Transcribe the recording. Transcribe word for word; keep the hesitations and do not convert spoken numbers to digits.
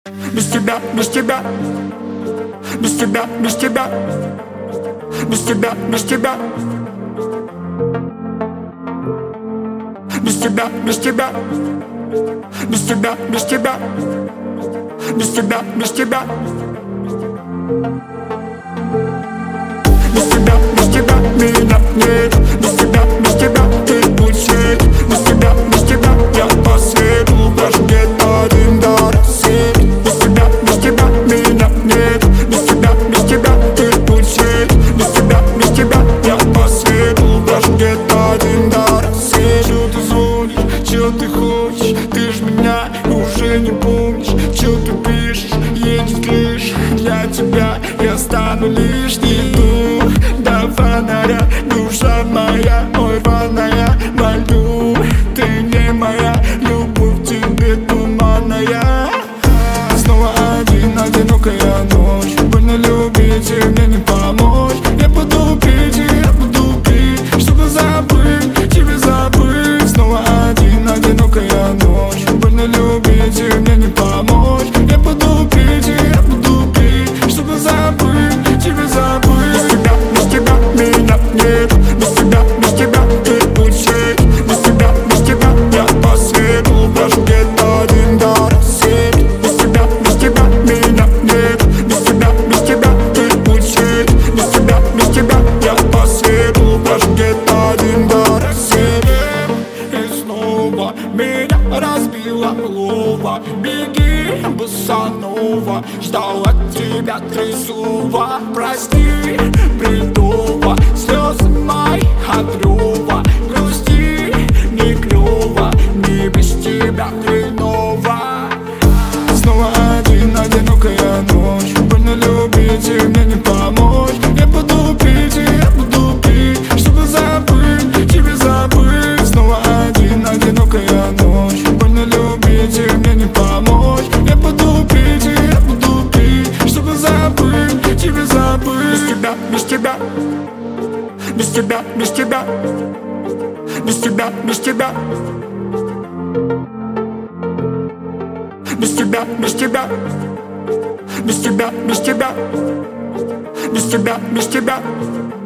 Без тебя, без тебя, без тебя, без тебя, без тебя, без тебя, без тебя, без тебя, без тебя, без тебя, без тебя, без тебя, без тебя, без тебя меня нет, без тебя, без тебя ты будешь, без тебя, без тебя я по свету, даже где-то один до рассвета. Без тебя, без тебя меня нет, без тебя, без тебя ты будешь, без тебя, без тебя я по свету, даже где-то один до рассвета. Чё ты звонишь, чё ты хочешь, ты ж меня уже не помнишь, чё ты пишешь, едет лишь для тебя, я стану лишний дух до фонаря, душа моя, ой, рваная, молю, ты не моя, любовь в тебе туманная. Снова один, одинокая ночь, больно любить и мне не помочь. Я буду пить, и я буду пить, чтобы забыть, тебе забыть. Снова один, одинокая ночь, больно любить и мне не помочь. Я буду пить, и я буду пить, чтобы забыть, тебе забыть. Без тебя, без тебя меня нет, без тебя, без тебя ты будешь, без тебя, без тебя я по свету, даже где-то один до рассвета. Без тебя, без тебя меня нет, без тебя, без тебя ты будешь, без тебя, без тебя я по свету, даже где-то один до рассвета. И снова меня разбила лова, беги, босанова, ждал от тебя трясува. Прости, бредова, слезы мои от рева, грусти не клёво, не без тебя хреново. Снова один, одинокая ночь, больно любить и мне не помочь. Я буду пить, и я буду пить, чтобы забыть, тебе забыть. Снова один, одинокая ночь, больно любить и мне не помочь. Я буду пить, и я буду пить, чтобы забыть, тебе забыть. Без тебя, без тебя, без тебя, без тебя, без тебя, без тебя, без тебя, без тебя, без тебя, без тебя, без тебя, без тебя.